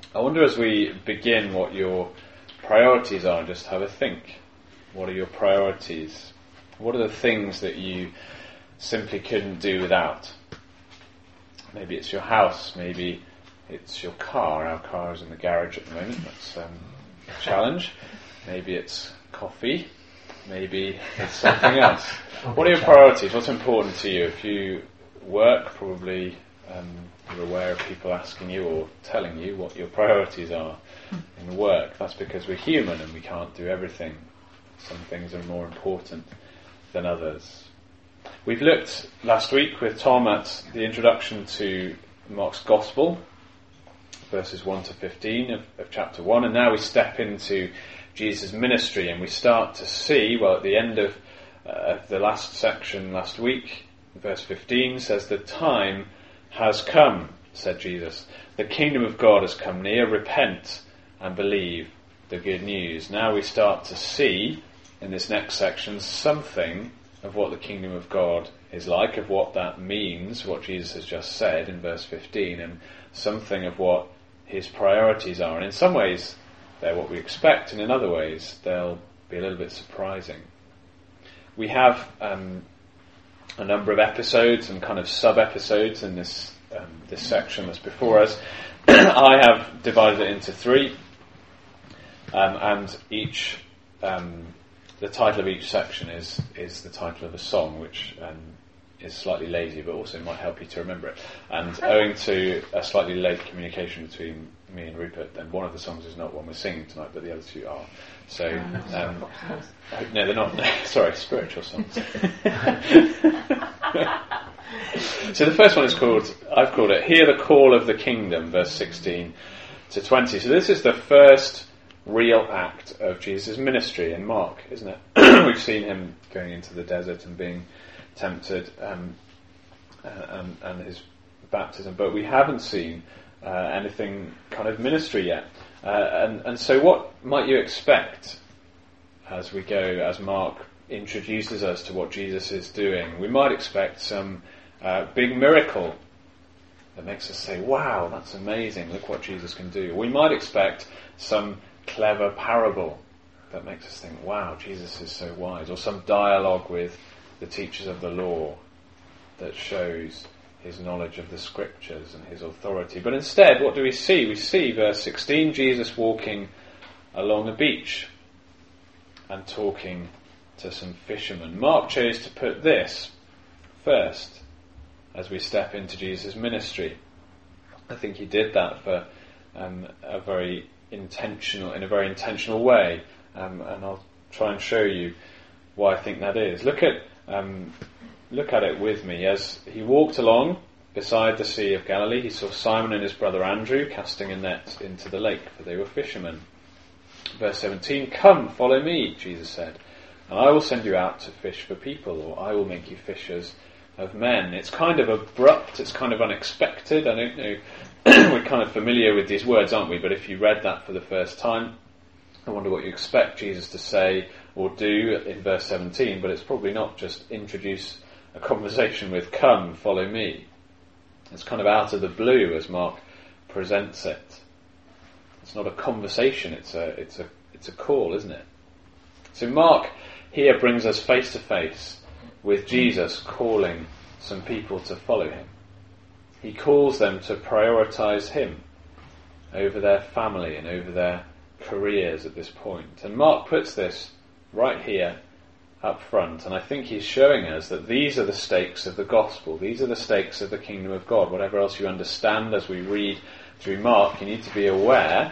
I wonder as we begin what your priorities are. Just have a think. What are your priorities? What are the things that you simply couldn't do without? Maybe it's your house, maybe it's your car. Our car is in the garage at the moment. That's a challenge. Maybe it's coffee. Maybe it's something else. What are your priorities? What's important to you? If you work, probably you're aware of people asking you or telling you what your priorities are in work. That's because we're human and we can't do everything. Some things are more important than others. We've looked last week with Tom at the introduction to Mark's Gospel, verses 1 to 15 of chapter 1, and now we step into Jesus' ministry and we start to see, well, at the end of the last section last week, verse 15 says, "The time has come," said Jesus. "The kingdom of God has come near. Repent and believe the good news." Now we start to see in this next section something of what the kingdom of God is like, of what that means, what Jesus has just said in verse 15, and something of what his priorities are. And in some ways they're what we expect, and in other ways they'll be a little bit surprising. We have a number of episodes and kind of sub-episodes in this section that's before us. I have divided it into three, and each the title of each section is the title of a song, which is slightly lazy, but also might help you to remember it. And owing to a slightly late communication between me and Rupert, then one of the songs is not one we're singing tonight, but the other two are. So, no, they're not. Sorry, spiritual songs. So the first one is I've called it "Hear the Call of the Kingdom," verse 16 to 20. So this is the first real act of Jesus' ministry in Mark, isn't it? We've seen him going into the desert and being tempted, and his baptism, but we haven't seen anything kind of ministry yet. And so what might you expect as we go, as Mark introduces us to what Jesus is doing? We might expect some big miracle that makes us say, wow, that's amazing, look what Jesus can do. We might expect some clever parable that makes us think, wow, Jesus is so wise. Or some dialogue with the teachers of the law that shows his knowledge of the scriptures and his authority. But instead, what do we see? We see, verse 16, Jesus walking along a beach and talking to some fishermen. Mark chose to put this first as we step into Jesus' ministry. I think he did that for in a very intentional way, and I'll try and show you why I think that is. Look at it with me. As he walked along beside the Sea of Galilee, he saw Simon and his brother Andrew casting a net into the lake, for they were fishermen. Verse 17, "Come, follow me," Jesus said, "and I will send you out to fish for people," or "I will make you fishers of men." It's kind of abrupt, it's kind of unexpected. I don't know, we're kind of familiar with these words, aren't we? But if you read that for the first time, I wonder what you expect Jesus to say or do in verse 17, but it's probably not just introduce a conversation with "Come, follow me." It's kind of out of the blue as Mark presents it. It's not a conversation, it's a call, isn't it? So Mark here brings us face to face with Jesus calling some people to follow him. He calls them to prioritize him over their family and over their careers at this point. And Mark puts this right here up front, and I think he's showing us that these are the stakes of the gospel. These are the stakes of the kingdom of God. Whatever else you understand as we read through Mark, you need to be aware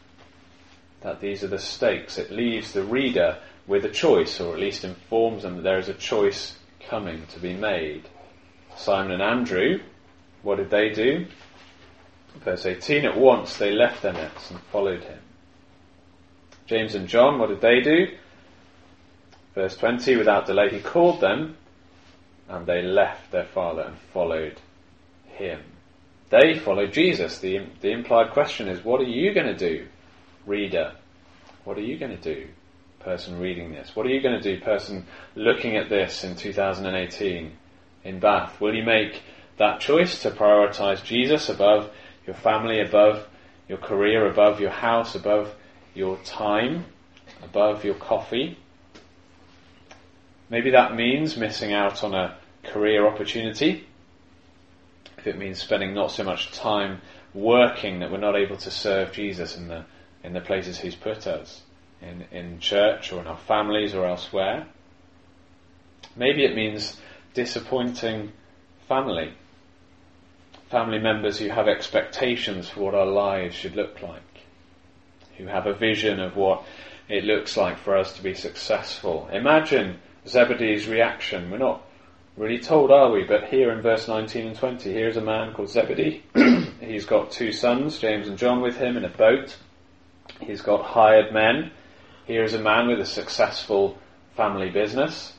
that these are the stakes. It leaves the reader with a choice, or at least informs them that there is a choice coming to be made. Simon and Andrew, what did they do? Verse 18, "At once they left their nets and followed him." James and John, what did they do? Verse 20, "Without delay he called them, and they left their father and followed him." They followed Jesus. The implied question is, what are you going to do, reader? What are you going to do, person reading this? What are you going to do, person looking at this in 2018 in Bath? Will you make that choice to prioritise Jesus above your family, above your career above your house, above your time, above your coffee. Maybe that means missing out on a career opportunity. If it means spending not so much time working that we're not able to serve Jesus in the places he's put us, in church or in our families or elsewhere. Maybe it means disappointing family members who have expectations for what our lives should look like, who have a vision of what it looks like for us to be successful. Imagine Zebedee's reaction. We're not really told, are we? But here in verse 19 and 20, here's a man called Zebedee. He's got 2 sons, James and John, with him in a boat. He's got hired men. Here is a man with a successful family business.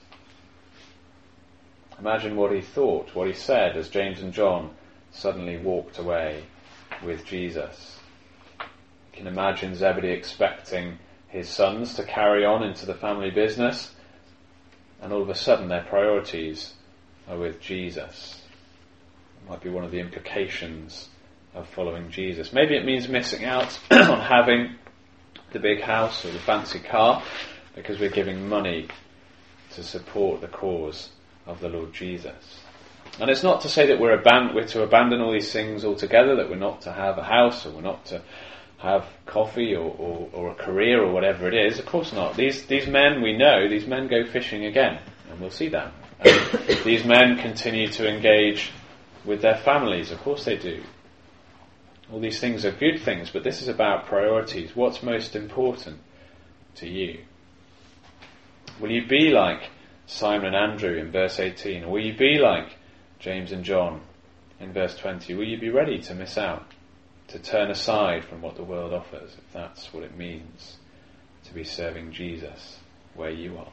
Imagine what he thought, what he said as James and John suddenly walked away with Jesus. You can imagine Zebedee expecting his sons to carry on into the family business, and all of a sudden their priorities are with Jesus. It might be one of the implications of following Jesus. Maybe it means missing out on having the big house or the fancy car because we're giving money to support the cause of the Lord Jesus. And it's not to say that we're to abandon all these things altogether, that we're not to have a house or we're not to have coffee or a career or whatever it is. Of course not. These men, we know, these men go fishing again, and we'll see that. And these men continue to engage with their families. Of course they do. All these things are good things, but this is about priorities. What's most important to you? Will you be like Simon and Andrew in verse 18? Or will you be like James and John in verse 20? Will you be ready to miss out, to turn aside from what the world offers, if that's what it means to be serving Jesus where you are?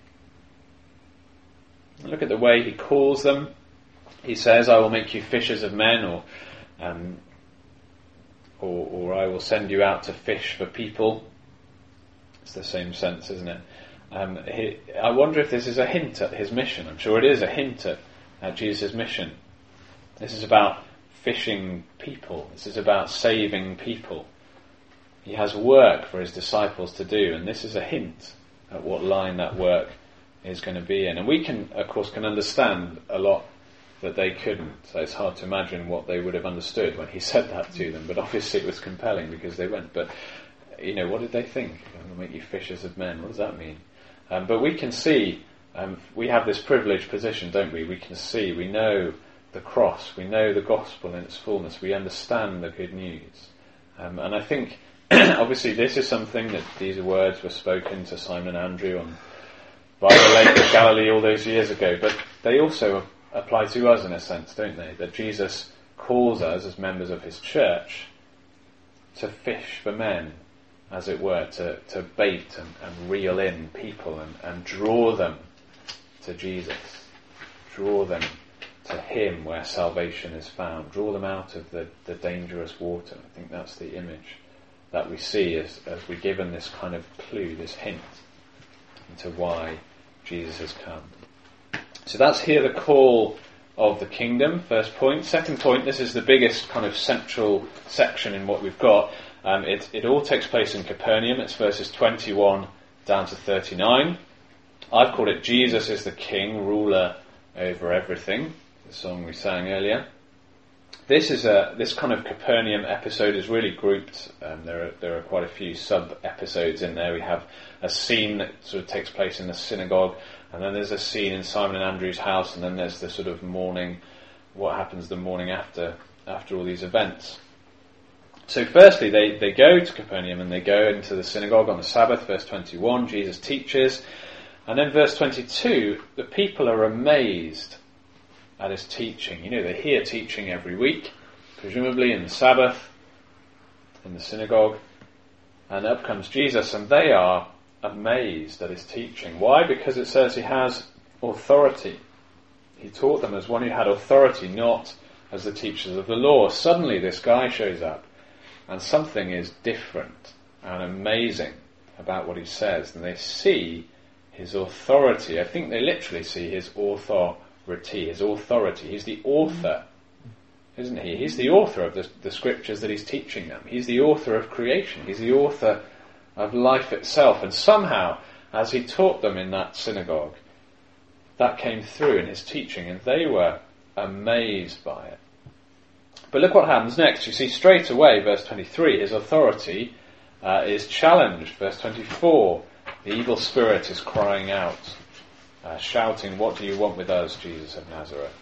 Look at the way he calls them. He says, I will make you fishers of men, or I will send you out to fish for people. It's the same sense, isn't it? I wonder if this is a hint at his mission. I'm sure it is a hint at Jesus' mission. This is about fishing people. This is about saving people. He has work for his disciples to do, and this is a hint at what line that work is going to be in. And we can, of course, understand a lot that they couldn't. So it's hard to imagine what they would have understood when he said that to them, but obviously it was compelling because they went. But, what did they think? I'm going to make you fishers of men. What does that mean? But we can see, we have this privileged position, don't we? We can see, we know the cross, we know the gospel in its fullness, we understand the good news. And I think, obviously, this is something that these words were spoken to Simon and Andrew by the Lake of Galilee all those years ago, but they also apply to us in a sense, don't they? That Jesus calls us as members of his church to fish for men, as it were, to bait and reel in people and draw them to Jesus, draw them to him where salvation is found, draw them out of the dangerous water. I think that's the image that we see as we're given this kind of clue, this hint into why Jesus has come. So that's here the call of the kingdom, first point. Second point, this is the biggest kind of central section in what we've got. It all takes place in Capernaum. It's verses 21 down to 39. I've called it Jesus is the King, ruler over everything, the song we sang earlier. This kind of Capernaum episode is really grouped. There are quite a few sub-episodes in there. We have a scene that sort of takes place in the synagogue, and then there's a scene in Simon and Andrew's house, and then there's the sort of morning, what happens the morning after all these events. So firstly, they go to Capernaum and they go into the synagogue on the Sabbath, verse 21, Jesus teaches. And then verse 22, the people are amazed at his teaching. They hear teaching every week, presumably in the Sabbath, in the synagogue. And up comes Jesus and they are amazed at his teaching. Why? Because it says he has authority. He taught them as one who had authority, not as the teachers of the law. Suddenly this guy shows up. And something is different and amazing about what he says. And they see his authority. I think they literally see his authority. He's the author isn't he? He's the author of the scriptures that he's teaching them. He's the author of creation. He's the author of life itself. And somehow, as he taught them in that synagogue, that came through in his teaching, and they were amazed by it. But look what happens next. You see straight away, verse 23, his authority is challenged. Verse 24, the evil spirit is crying out, shouting, "What do you want with us, Jesus of Nazareth?"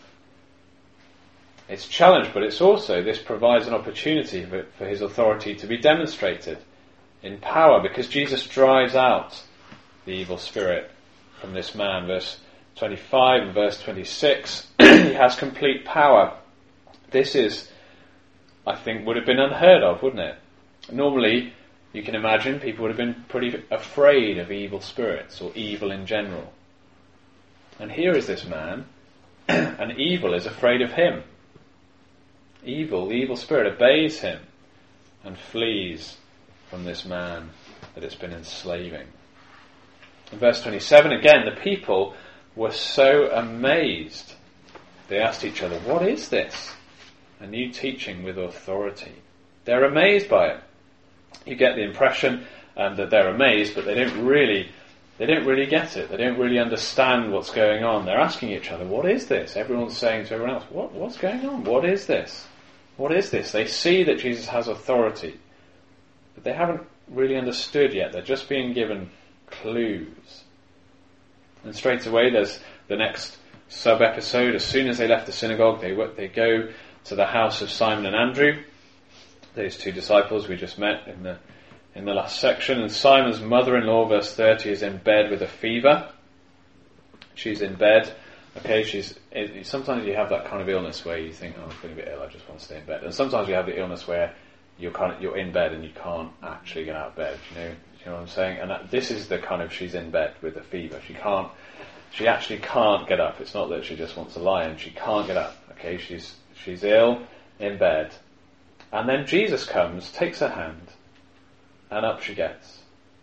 It's challenged, but it's also, this provides an opportunity for his authority to be demonstrated in power, because Jesus drives out the evil spirit from this man. Verse 25 and verse 26, he has complete power. This is, I think, would have been unheard of, wouldn't it? Normally, you can imagine, people would have been pretty afraid of evil spirits, or evil in general. And here is this man, and evil is afraid of him. The evil spirit obeys him and flees from this man that it's been enslaving. In verse 27, again, the people were so amazed. They asked each other, "What is this? A new teaching with authority." They're amazed by it. You get the impression that they're amazed, but they don't really get it. They don't really understand what's going on. They're asking each other, "What is this?" Everyone's saying to everyone else, "What's going on? What is this? What is this?" They see that Jesus has authority, but they haven't really understood yet. They're just being given clues. And straight away there's the next sub-episode. As soon as they left the synagogue, they go to the house of Simon and Andrew, those two disciples we just met in the last section. And Simon's mother-in-law, verse 30, is in bed with a fever. She's in bed. Okay, sometimes you have that kind of illness where you think, "Oh, I'm feeling a bit ill, I just want to stay in bed." And sometimes you have the illness where you're in bed and you can't actually get out of bed. You know what I'm saying? And this is the kind of, she's in bed with a fever. She actually can't get up. It's not that she just wants to lie, and she can't get up. Okay, she's ill in bed, and then Jesus comes, takes her hand, and up she gets,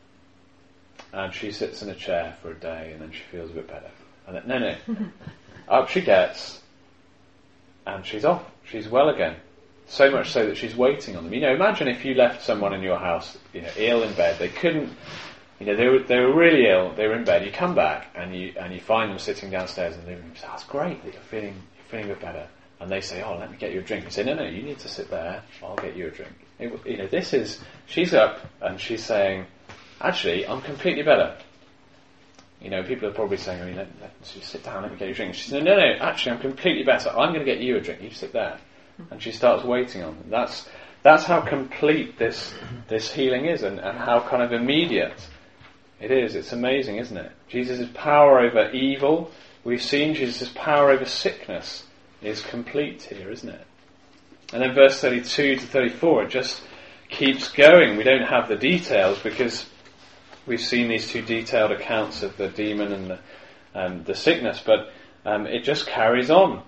and she sits in a chair for a day, and then she feels a bit better. And then, up she gets, and she's off. She's well again. So much so that she's waiting on them. Imagine if you left someone in your house, ill in bed. They couldn't, they were really ill. They were in bed. You come back and you find them sitting downstairs in the living room. You say, "That's great that you're feeling a bit better." And they say, "Oh, let me get you a drink." You say, "No, you need to sit there. I'll get you a drink." She's up and she's saying, "Actually, I'm completely better." People are probably saying, let you sit down, let me get you a drink. She says, no, actually, I'm completely better. I'm going to get you a drink. You sit there. And she starts waiting on them. That's how complete this healing is, and how kind of immediate it is. It's amazing, isn't it? Jesus' power over evil, we've seen Jesus' power over sickness is complete here, isn't it? And then verse 32 to 34, it just keeps going. We don't have the details because we've seen these two detailed accounts of the demon and the sickness, but it just carries on.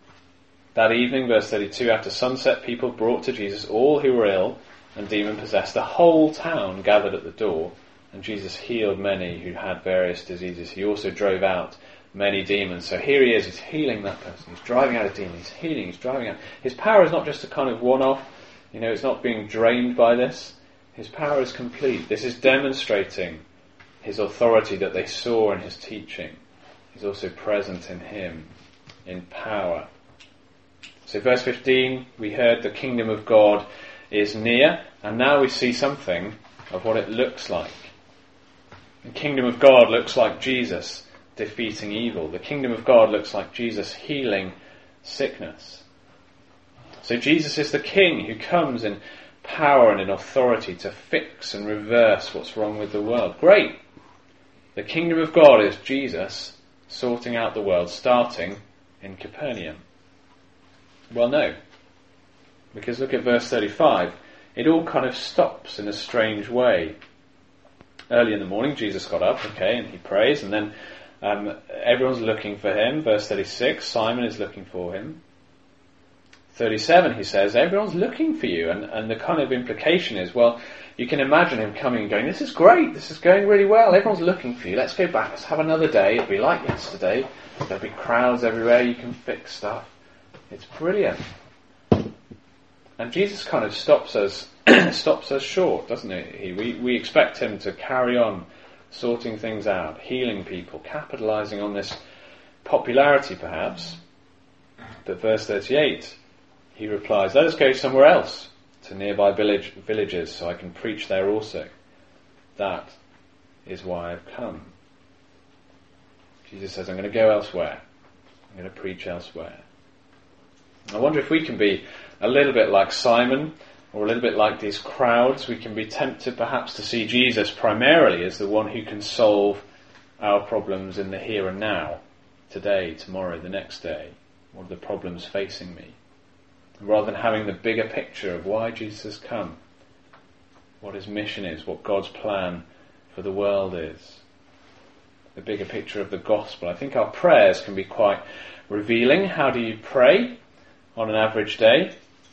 That evening, verse 32, after sunset, people brought to Jesus all who were ill and demon-possessed. The whole town gathered at the door, and Jesus healed many who had various diseases. He also drove out many demons. So here he is, he's healing that person. He's driving out a demon, he's healing, he's driving out. His power is not just a kind of one-off, it's not being drained by this. His power is complete. This is demonstrating his authority that they saw in his teaching. He's also present in him, in power. So verse 15, we heard the kingdom of God is near, and now we see something of what it looks like. The kingdom of God looks like Jesus defeating evil. The kingdom of God looks like Jesus healing sickness. So Jesus is the king who comes in power and in authority to fix and reverse what's wrong with the world. Great! The kingdom of God is Jesus sorting out the world, starting in Capernaum. Well, no. Because look at verse 35. It all kind of stops in a strange way. Early in the morning, Jesus got up, and he prays, and then everyone's looking for him. Verse 36, Simon is looking for him. 37, he says, everyone's looking for you. And the kind of implication is, well, you can imagine him coming and going, "This is great, this is going really well, everyone's looking for you, let's go back, let's have another day, it'll be like yesterday, there'll be crowds everywhere, you can fix stuff. It's brilliant." And Jesus kind of stops us short, doesn't he? We expect him to carry on sorting things out, healing people, capitalising on this popularity perhaps. But verse 38, he replies, "Let us go somewhere else, to nearby villages, so I can preach there also. That is why I've come." Jesus says, I'm going to go elsewhere. I'm going to preach elsewhere. I wonder if we can be a little bit like Simon, or a little bit like these crowds. We can be tempted perhaps to see Jesus primarily as the one who can solve our problems in the here and now, today, tomorrow, the next day. What are the problems facing me? Rather than having the bigger picture of why Jesus has come, what his mission is, what God's plan for the world is, the bigger picture of the gospel. I think our prayers can be quite revealing. How do you pray on an average day?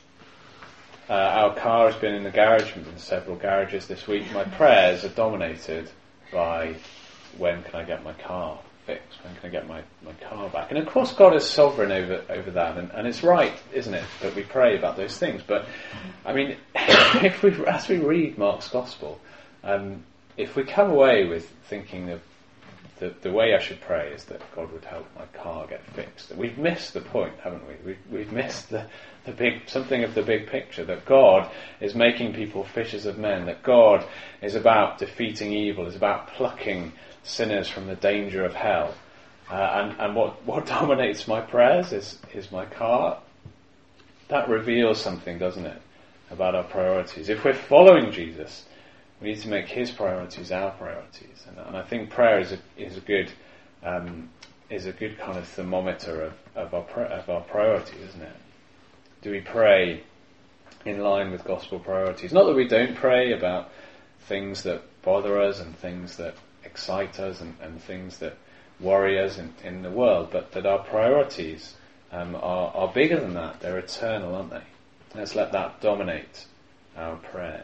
Our car has been in the garage, I've been in several garages this week. My prayers are dominated by, when can I get my car fixed? When can I get my car back? And of course God is sovereign over that, and it's right, isn't it, that we pray about those things. But I mean, as we read Mark's Gospel, if we come away with thinking of the way I should pray is that God would help my car get fixed, we've missed the point, haven't we? We've missed something of the big picture, that God is making people fishers of men, that God is about defeating evil, is about plucking sinners from the danger of hell. And what dominates my prayers is my car. That reveals something, doesn't it, about our priorities. If we're following Jesus, we need to make his priorities our priorities, and I think prayer is a good kind of thermometer of our priorities, isn't it? Do we pray in line with gospel priorities? Not that we don't pray about things that bother us and things that excite us and things that worry us in the world, but that our priorities are bigger than that. They're eternal, aren't they? Let's let that dominate our prayers.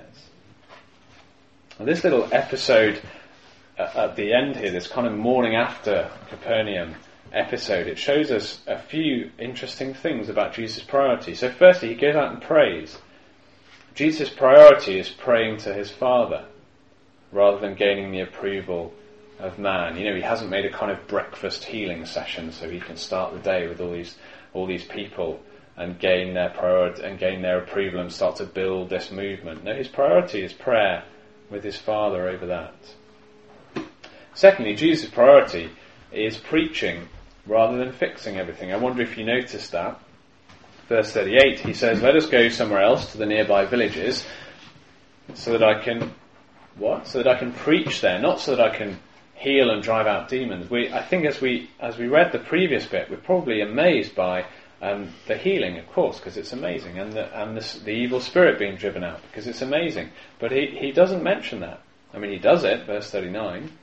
And this little episode at the end here, this kind of morning after Capernaum episode, it shows us a few interesting things about Jesus' priority. So firstly, he goes out and prays. Jesus' priority is praying to his Father rather than gaining the approval of man. You know, he hasn't made a kind of breakfast healing session so he can start the day with all these people and gain their priority and gain their approval and start to build this movement. No, his priority is prayer with his Father over that. Secondly, Jesus' priority is preaching rather than fixing everything. I wonder if you noticed that. Verse 38, he says, "Let us go somewhere else to the nearby villages so that I can..." What? So that I can preach there, not so that I can heal and drive out demons. I think as we read the previous bit, we're probably amazed by the healing, of course, because it's amazing, and the evil spirit being driven out, because it's amazing. But he doesn't mention that. I mean, he does it, verse 39.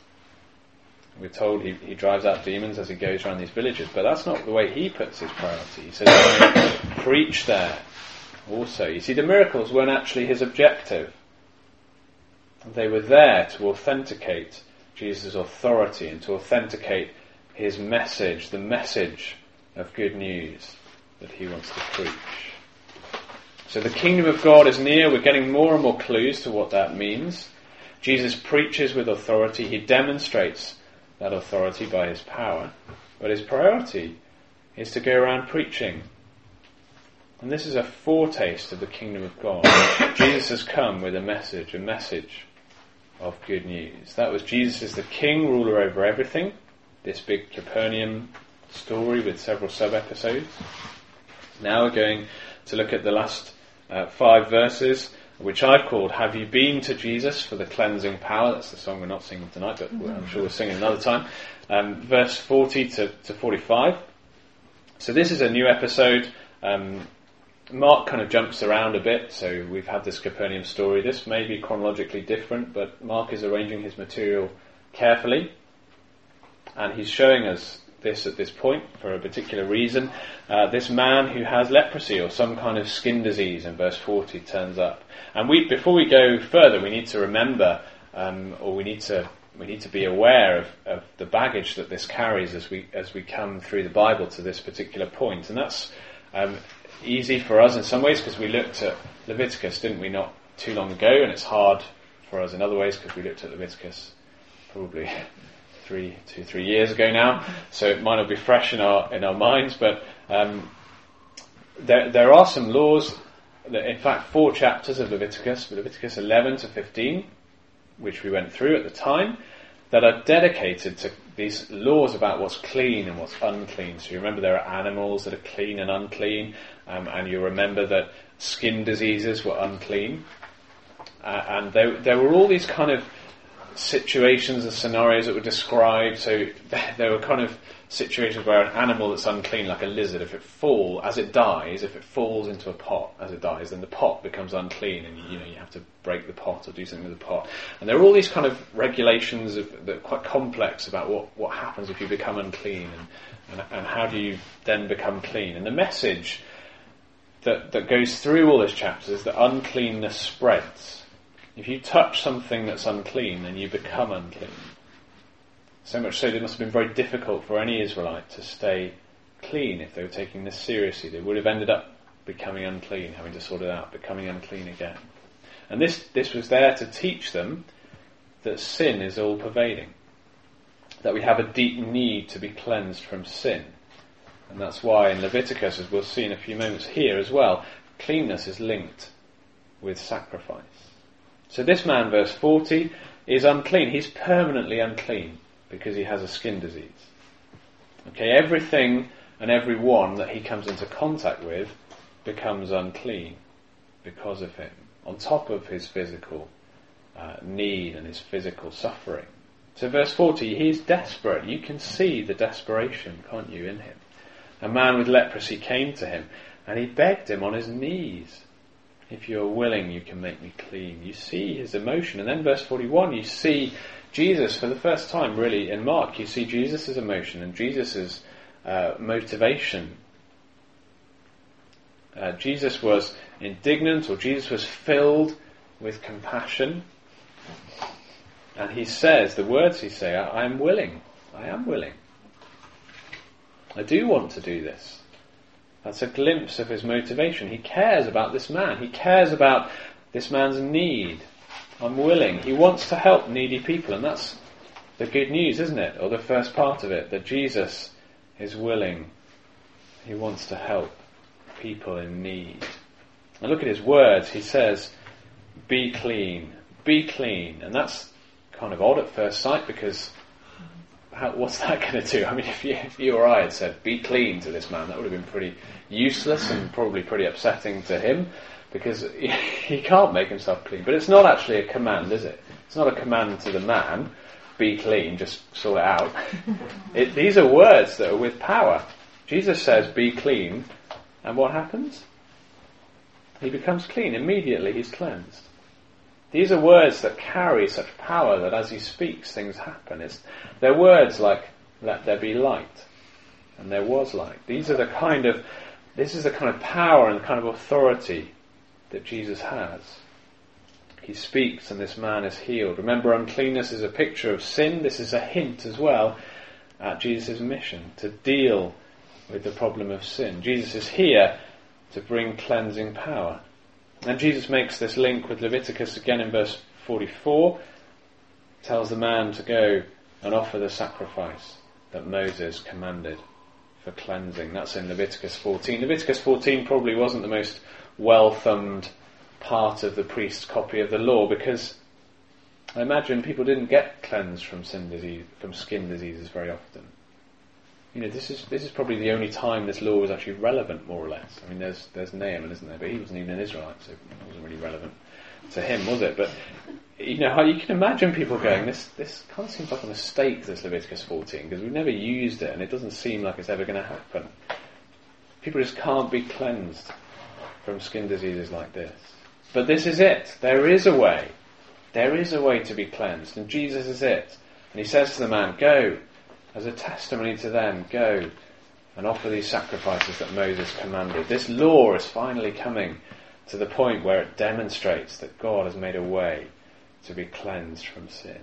We're told he drives out demons as he goes around these villages, but that's not the way he puts his priority. He says, preach there also. You see, the miracles weren't actually his objective. They were there to authenticate Jesus' authority and to authenticate his message, the message of good news that he wants to preach. So the kingdom of God is near. We're getting more and more clues to what that means. Jesus preaches with authority. He demonstrates that authority by his power. But his priority is to go around preaching. And this is a foretaste of the kingdom of God. Jesus has come with a message of good news. That was Jesus is the king, ruler over everything. This big Capernaum story with several sub-episodes. Now we're going to look at the last 5 verses, which I've called "Have You Been to Jesus for the Cleansing Power?" That's the song we're not singing tonight, but I'm sure we'll sing it another time. Verse 40 to 45. So this is a new episode. Mark kind of jumps around a bit, so we've had this Capernaum story. This may be chronologically different, but Mark is arranging his material carefully, and he's showing us this at this point for a particular reason. This man who has leprosy or some kind of skin disease in verse 40 turns up. And before we go further, we need to remember, or we need to be aware of the baggage that this carries as we come through the Bible to this particular point. And that's easy for us in some ways because we looked at Leviticus, didn't we, not too long ago, and it's hard for us in other ways because we looked at Leviticus probably 3 years ago now, so it might not be fresh in our minds, but there are some laws, in fact 4 chapters of Leviticus 11 to 15, which we went through at the time, that are dedicated to these laws about what's clean and what's unclean. So you remember there are animals that are clean and unclean, and you remember that skin diseases were unclean. And there were all these kind of situations and scenarios that were described. So there were kind of situations where an animal that's unclean, like a lizard, if it falls into a pot as it dies, then the pot becomes unclean, and you have to break the pot or do something with the pot. And there are all these kind of regulations that are quite complex about what happens if you become unclean, and how do you then become clean. And the message that goes through all those chapters is that uncleanness spreads. If you touch something that's unclean, then you become unclean. So much so that it must have been very difficult for any Israelite to stay clean if they were taking this seriously. They would have ended up becoming unclean, having to sort it out, becoming unclean again. And this was there to teach them that sin is all-pervading, that we have a deep need to be cleansed from sin. And that's why in Leviticus, as we'll see in a few moments here as well, cleanness is linked with sacrifice. So this man, verse 40, is unclean. He's permanently unclean because he has a skin disease. Okay, everything and everyone that he comes into contact with becomes unclean because of him, on top of his physical need and his physical suffering. So verse 40, he's desperate. You can see the desperation, can't you, in him? A man with leprosy came to him, and he begged him on his knees, if you are willing, you can make me clean. You see his emotion. And then verse 41, you see Jesus for the first time, really, in Mark. You see Jesus' emotion and Jesus' motivation. Jesus was indignant, or Jesus was filled with compassion. And he says, the words he says, I am willing. I am willing. I do want to do this. That's a glimpse of his motivation. He cares about this man. He cares about this man's need. I'm willing. He wants to help needy people, and that's the good news, isn't it? Or the first part of it, that Jesus is willing. He wants to help people in need. And look at his words. He says, be clean. Be clean. And that's kind of odd at first sight, because what's that going to do? I mean, if you or I had said, be clean to this man, that would have been pretty useless and probably pretty upsetting to him, because he can't make himself clean. But it's not actually a command, is it? It's not a command to the man, be clean, just sort it out. These are words that are with power. Jesus says, be clean, and what happens? He becomes clean. Immediately he's cleansed. These are words that carry such power that as he speaks, things happen. They're words like, let there be light, and there was light. This is the kind of power and the kind of authority that Jesus has. He speaks and this man is healed. Remember, uncleanness is a picture of sin. This is a hint as well at Jesus' mission to deal with the problem of sin. Jesus is here to bring cleansing power. And Jesus makes this link with Leviticus again in verse 44. Tells the man to go and offer the sacrifice that Moses commanded for cleansing. That's in Leviticus 14. Leviticus 14 probably wasn't the most well-thumbed part of the priest's copy of the law, because I imagine people didn't get cleansed from skin diseases very often. This is probably the only time this law was actually relevant, more or less. I mean, there's Naaman, isn't there? But he wasn't even an Israelite, so it wasn't really relevant to him, was it? But you can imagine people going, this kind of seems like a mistake, this Leviticus 14, because we've never used it, and it doesn't seem like it's ever going to happen. People just can't be cleansed from skin diseases like this. But this is it. There is a way. There is a way to be cleansed, and Jesus is it. And he says to the man, go. As a testimony to them, go and offer these sacrifices that Moses commanded. This law is finally coming to the point where it demonstrates that God has made a way to be cleansed from sin.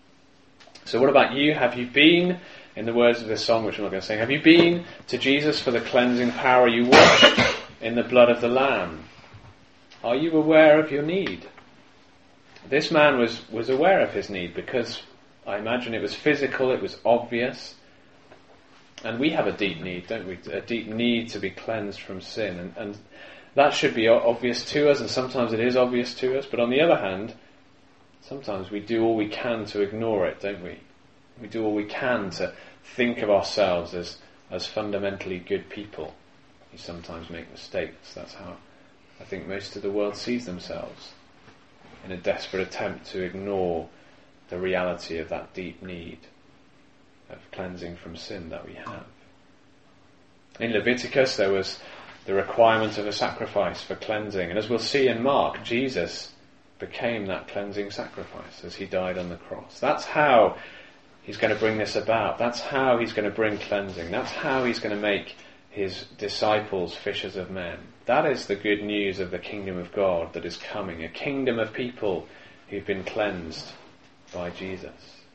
So what about you? Have you been, in the words of this song, which I'm not going to sing, have you been to Jesus for the cleansing power? Are you washed in the blood of the Lamb? Are you aware of your need? This man was aware of his need because I imagine it was physical, it was obvious. And we have a deep need, don't we? A deep need to be cleansed from sin. And that should be obvious to us, and sometimes it is obvious to us. But on the other hand, sometimes we do all we can to ignore it, don't we? We do all we can to think of ourselves as fundamentally good people. We sometimes make mistakes. That's how I think most of the world sees themselves, in a desperate attempt to ignore the reality of that deep need of cleansing from sin that we have. In Leviticus there was the requirement of a sacrifice for cleansing, and as we'll see in Mark, Jesus became that cleansing sacrifice as he died on the cross. That's how he's going to bring this about. That's how he's going to bring cleansing. That's how he's going to make his disciples fishers of men. That is the good news of the kingdom of God that is coming, a kingdom of people who've been cleansed by Jesus.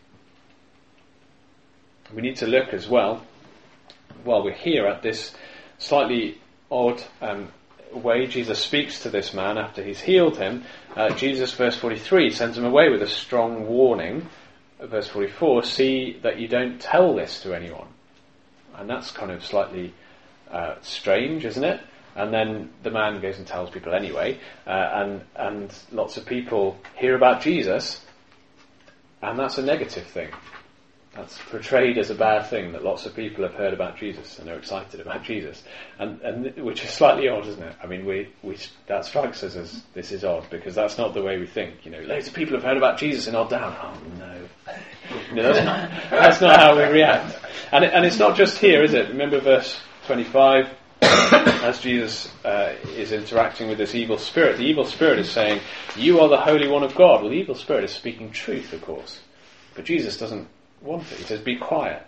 We need to look as well, while we're here, at this slightly odd way Jesus speaks to this man after he's healed him. Jesus, verse 43, sends him away with a strong warning. Verse 44, see that you don't tell this to anyone. And that's kind of slightly strange, isn't it? And then the man goes and tells people anyway, and lots of people hear about Jesus, and that's a negative thing. That's portrayed as a bad thing, that lots of people have heard about Jesus and they're excited about Jesus, and which is slightly odd, isn't it? I mean, we that strikes us as this is odd, because that's not the way we think. You know, loads of people have heard about Jesus and are down. Oh no, that's not how we react. And it's not just here, is it? Remember verse 25, as Jesus is interacting with this evil spirit. The evil spirit is saying, "You are the Holy One of God." Well, the evil spirit is speaking truth, of course, but Jesus doesn't want it. He says, be quiet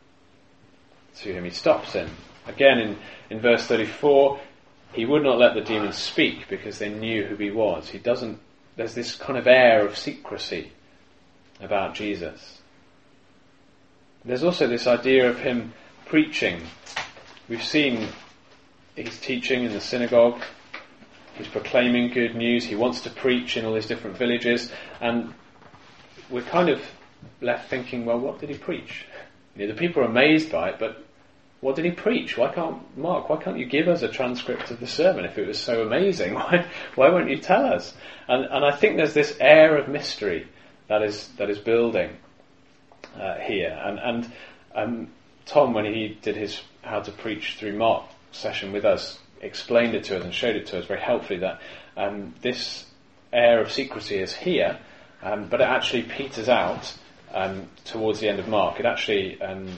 to him. He stops him. Again in verse 34, he would not let the demons speak because they knew who he was. There's this kind of air of secrecy about Jesus. There's also this idea of him preaching. We've seen he's teaching in the synagogue. He's proclaiming good news. He wants to preach in all these different villages, and we're kind of left thinking, well, what did he preach? You know, the people are amazed by it, but what did he preach? Why can't you give us a transcript of the sermon if it was so amazing? Why won't you tell us? And I think there's this air of mystery that is building here. And Tom, when he did his How to Preach Through Mark session with us, explained it to us and showed it to us very helpfully, that this air of secrecy is here, but it actually peters out towards the end of Mark. It actually,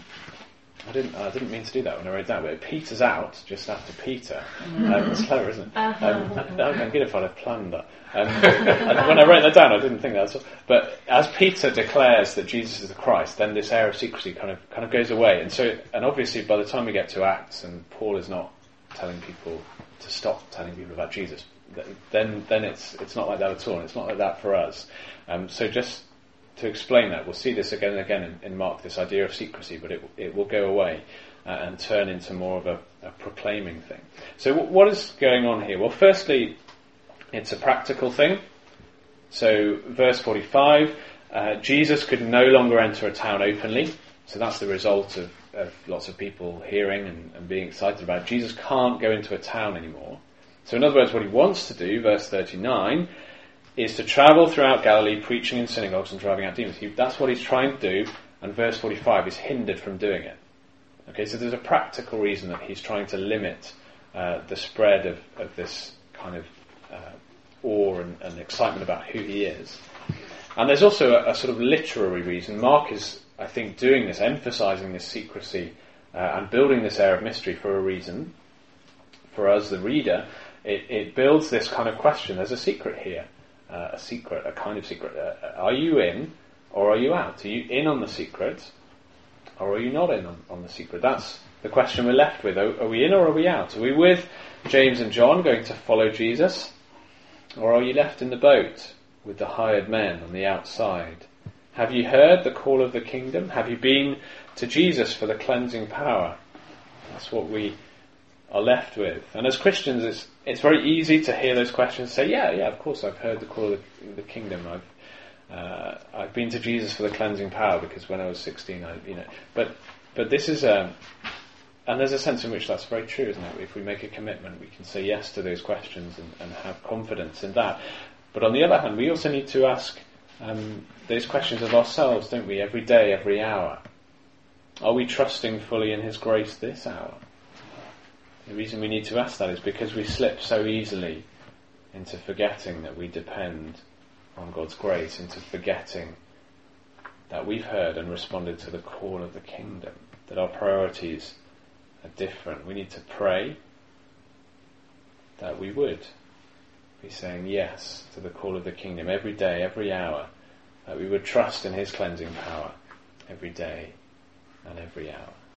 I didn't mean to do that when I wrote it down, but it peters out just after Peter. It's clever, isn't it? I'm good if I'd have planned that. And when I wrote that down, I didn't think that. But as Peter declares that Jesus is the Christ, then this air of secrecy kind of goes away. And obviously, by the time we get to Acts, and Paul is not telling people to stop telling people about Jesus, then it's not like that at all. And it's not like that for us. So just to explain that, we'll see this again and again in Mark, this idea of secrecy, but it will go away and turn into more of a proclaiming thing. So what is going on here? Well, firstly, it's a practical thing. So verse 45, Jesus could no longer enter a town openly. So that's the result of lots of people hearing and being excited about it. Jesus can't go into a town anymore. So in other words, what he wants to do, verse 39, is to travel throughout Galilee, preaching in synagogues and driving out demons. That's what he's trying to do, and verse 45 is hindered from doing it. Okay, so there's a practical reason that he's trying to limit the spread of this kind of awe and excitement about who he is. And there's also a sort of literary reason. Mark is, I think, doing this, emphasising this secrecy and building this air of mystery for a reason. For us, the reader, it builds this kind of question. There's a secret here. A kind of secret. Are you in or are you out? Are you in on the secret or are you not in on the secret? That's the question we're left with. Are we in or are we out? Are we with James and John going to follow Jesus? Or are you left in the boat with the hired men on the outside? Have you heard the call of the kingdom? Have you been to Jesus for the cleansing power? That's what we are left with. And as Christians, it's very easy to hear those questions and say, yeah, of course, I've heard the call of the kingdom. I've been to Jesus for the cleansing power because when I was 16, But this is and there's a sense in which that's very true, isn't it? If we make a commitment, we can say yes to those questions and have confidence in that. But on the other hand, we also need to ask those questions of ourselves, don't we? Every day, every hour. Are we trusting fully in His grace this hour? The reason we need to ask that is because we slip so easily into forgetting that we depend on God's grace, into forgetting that we've heard and responded to the call of the kingdom, that our priorities are different. We need to pray that we would be saying yes to the call of the kingdom every day, every hour, that we would trust in His cleansing power every day and every hour.